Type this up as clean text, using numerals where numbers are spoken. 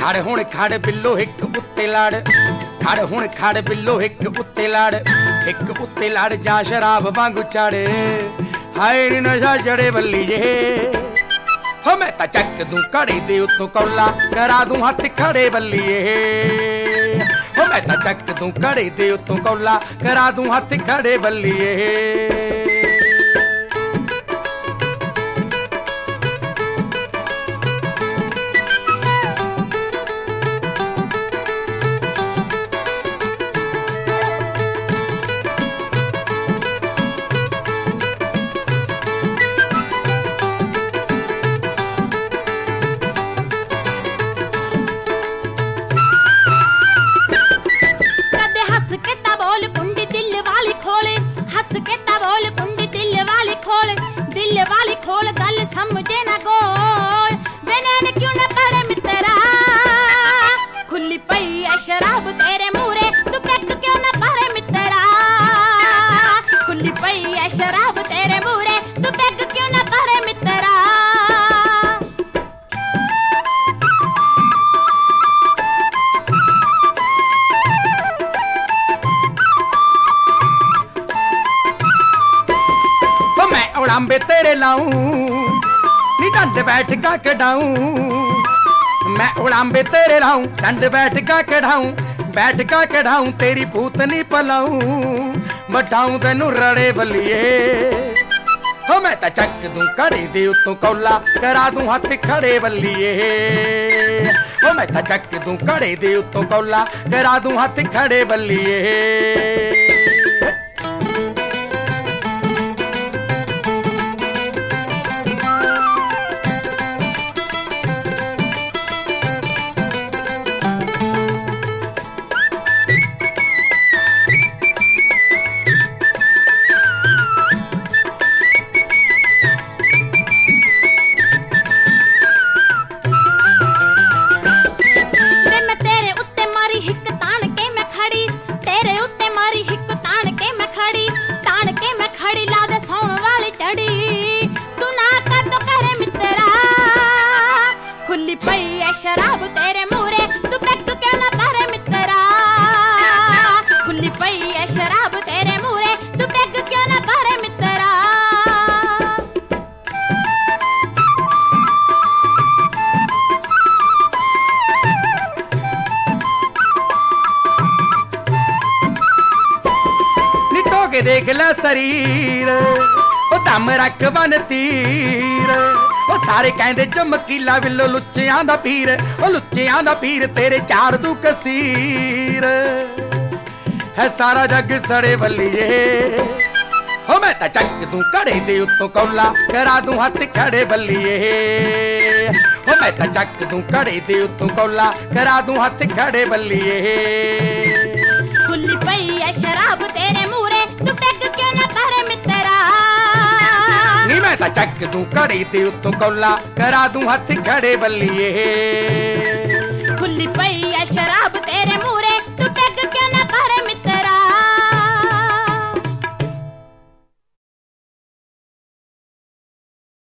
खड़ हुण खड़ बिल्लो हिक उत्ते लड़, खड़ हुण खड़ बिल्लो हिक उत्ते लड़, हिक उत्ते लड़ जा शराब वांगू चढ़। हाय नी नशा चढ़े बल्लीए, हो मैं तां चक दूं घड़े दे उत्तों कौला, करा दूं हत्थ खड़े बल्लीए। हो मैं तां चक दूं घड़े दे उत्तों कौला, करा दूं हत्थ खड़े बल्लीए। दिल वाली खोल गल समझे ना गोल, बेनैन क्यों ना पड़े मित्रा, खुली पई है शराब तेरे मूरे, तू पैक क्यों ना पड़े मित्रा, खुली पई है शराब तेरे मूरे, तू पैक क्यों ना पड़े मित्रा। उड़ांबे तेरे लाऊं नी डंड बैठ का कढ़ाऊं, मैं उड़ांबे तेरे लाऊं डंड बैठ का कढ़ाऊं, बैठ का कढ़ाऊं तेरी पूतनी पलाऊं, बढ़ाऊं तेनू रड़े बल्लीए। हो मैं तां चक दूं घड़े दे उत्तों कौला, करा दूं हत्थ खड़े बल्लीए। हो मैं तां चक दूं घड़े दे उत्तों कौला, करा दूं हत्थ खड़े बल्लीए। खुली पई है शराब तेरे मूरे, तू पैक क्यों ना पड़े मित्रा, खुली पई है शराब तेरे मूरे, तू पैक क्यों ना पड़े मित्रा। निटो के देख ले शरीर, ओ दम रख बन तीर, ओ सारे कहंदे चमकीला बिल्लो लुच्चियां दा पीर, ओ लुच्चियां दा पीर तेरे चार दू कसीर, है सारा जग सड़े बल्लीए। हो मैं तां चक दूं घड़े दे उत्तों कौला, करा दूं हत्थ खड़े बल्लीए। हो मैं तां चक दूं घड़े दे उत्तों कौला, करा दूं हत्थ खड़े बल्लीए। खुली पई है शराब तेरे मूरे, तू पैक क्यों ना पड़े मित्रा, नी मैं तां चक दूं घड़े दे उत्तों कौला, करा दूं हत्थ खड़े बल्लीए। खुली पई है शराब तेरे